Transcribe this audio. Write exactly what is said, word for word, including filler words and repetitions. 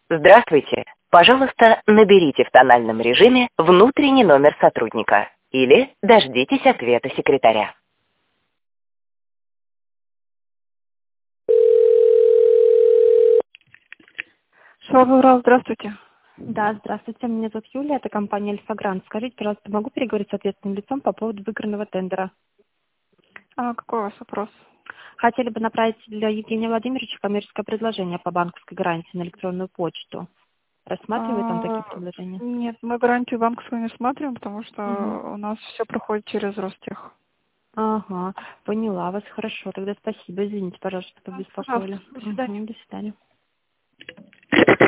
Здравствуйте. Пожалуйста, наберите в тональном режиме внутренний номер сотрудника или дождитесь ответа секретаря. Швабра Урал, здравствуйте. Да, здравствуйте, меня зовут Юлия, это компания Альфа Грант. Скажите, пожалуйста, могу переговорить с ответственным лицом по поводу выигранного тендера? А какой у вас вопрос? Хотели бы направить для Евгения Владимировича коммерческое предложение по банковской гарантии на электронную почту. Рассматривает он такие А, предложения? нет, мы гарантию банковскую не смотрим, потому что Угу. у нас все проходит через Ростех. Ага, поняла вас, хорошо, тогда спасибо, извините, пожалуйста, что Пожалуйста, побеспокоили. до свидания. Угу, до свидания.